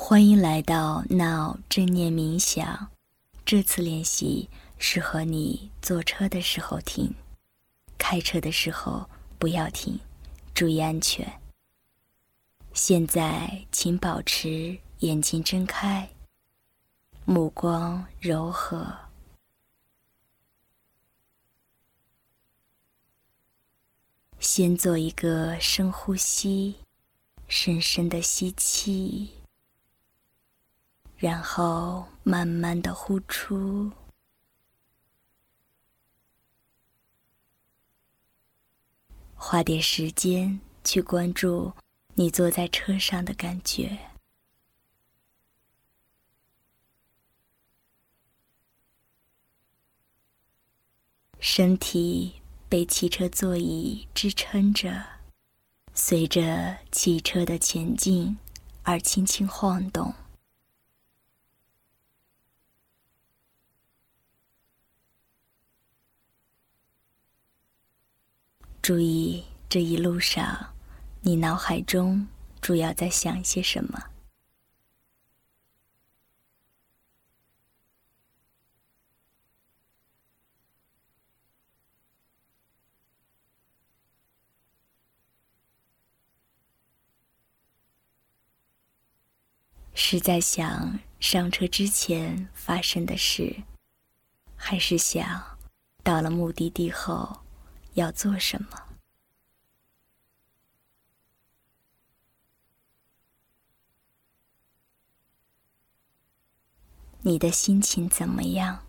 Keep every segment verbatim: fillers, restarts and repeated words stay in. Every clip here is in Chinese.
欢迎来到 Now 正念冥想。这次练习适合你坐车的时候听，开车的时候不要听，注意安全。现在请保持眼睛睁开，目光柔和。先做一个深呼吸，深深的吸气，然后慢慢的呼出。花点时间去关注你坐在车上的感觉。身体被汽车座椅支撑着，随着汽车的前进而轻轻晃动。注意这一路上，你脑海中主要在想些什么？是在想上车之前发生的事，还是想到了目的地后要做什么？你的心情怎么样？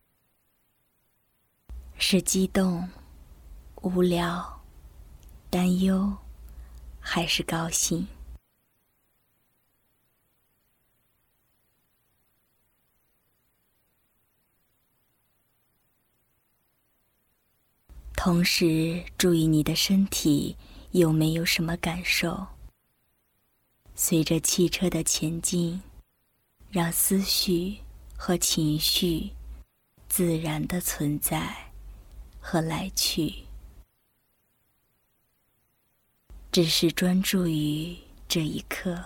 是激动、无聊、担忧，还是高兴？同时注意你的身体有没有什么感受。随着汽车的前进，让思绪和情绪自然地存在和来去，只是专注于这一刻。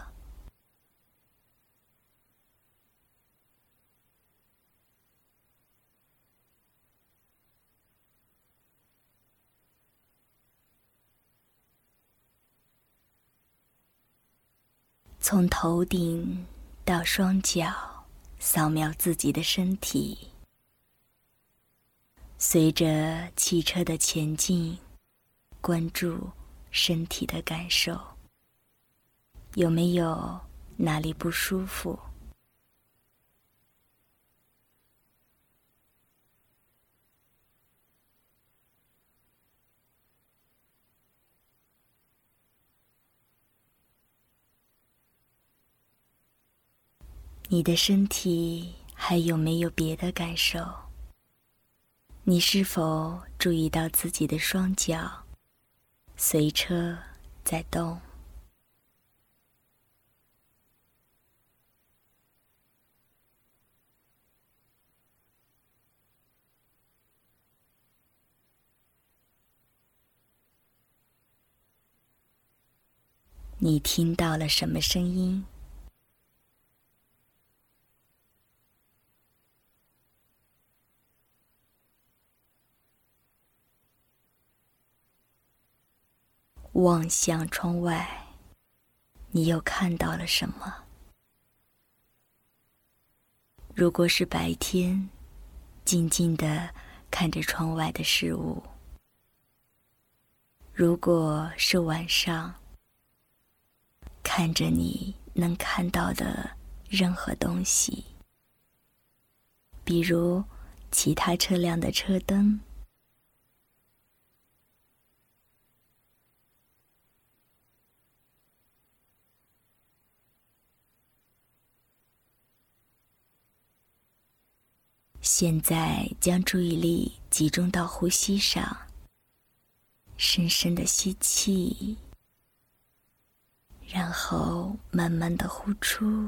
从头顶到双脚，扫描自己的身体。随着汽车的前进，关注身体的感受，有没有哪里不舒服？你的身体还有没有别的感受？你是否注意到自己的双脚随车在动？你听到了什么声音？望向窗外，你又看到了什么？如果是白天，静静地看着窗外的事物；如果是晚上，看着你能看到的任何东西，比如其他车辆的车灯。现在将注意力集中到呼吸上，深深的吸气，然后慢慢的呼出，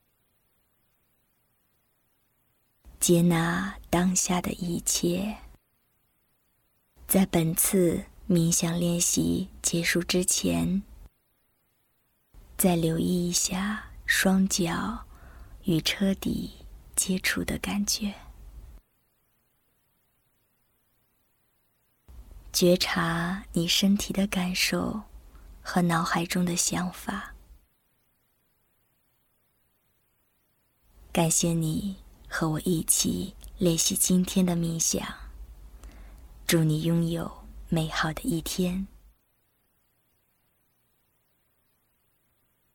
接纳当下的一切。在本次冥想练习结束之前，再留意一下双脚与车底接触的感觉。觉察你身体的感受和脑海中的想法。感谢你和我一起练习今天的冥想，祝你拥有美好的一天。